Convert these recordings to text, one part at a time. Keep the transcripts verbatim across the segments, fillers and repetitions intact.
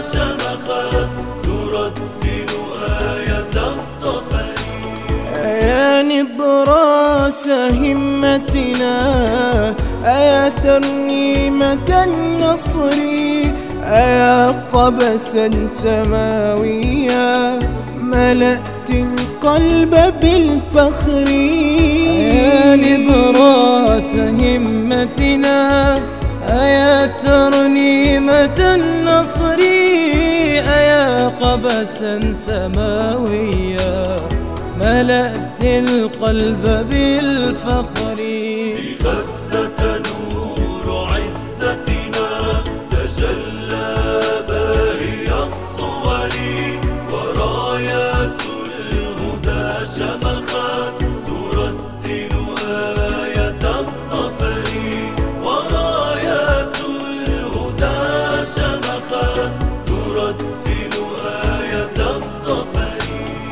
شمخت ترتل آية الظفر. يا نبراس همتنا أيا ترنيمة النصر، أيا قبسا سماويا ملأت القلب بالفخر. يا نبراس همتنا أيا ترنيمة النصر، أيا قبسا سماويا ملأت القلب بالفخر. بغزة نور عزتنا تجلى باهي الصور، ورايات الهدى شمخت ترتل آية الظفر. ورايات الهدى شمخت ترتل آية الظفر.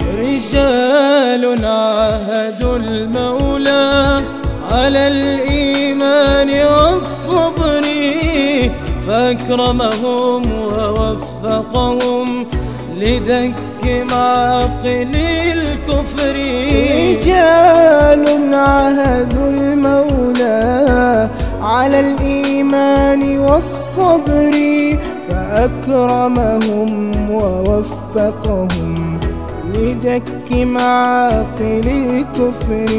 رجال عاهدوا المولى على الإيمان والصبر، فأكرمهم ووفقهم لدك معاقل الكفر. رجال عاهدوا المولى على الإيمان والصبر، فأكرمهم ووفقهم لدك معاقل الكفر.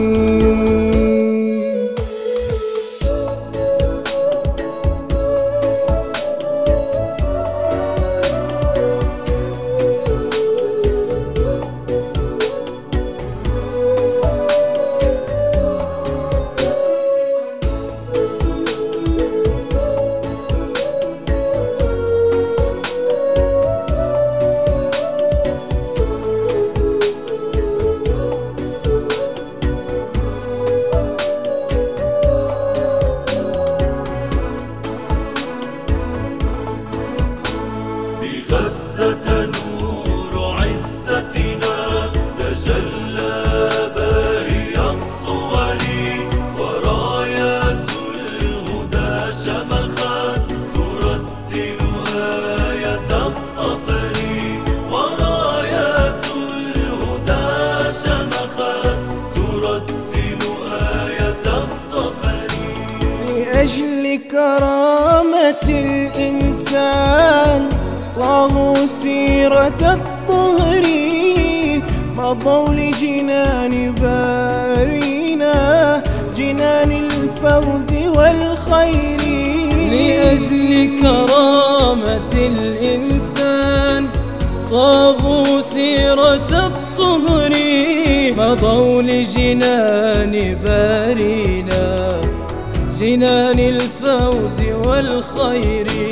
بغزة نور عزتنا تجلى باهي الصور، ورايات الهدى شمخت ترتل آية الظفر. ورايات الهدى شمخت ترتل آية الظفر. لأجل كرامة الإنسان صاغوا سيرة الطهر، مضوا لجنان بارينا جنان الفوز والخير. لأجل كرامة الإنسان صاغوا سيرة الطهر، مضوا لجنان بارينا جنان الفوز والخير.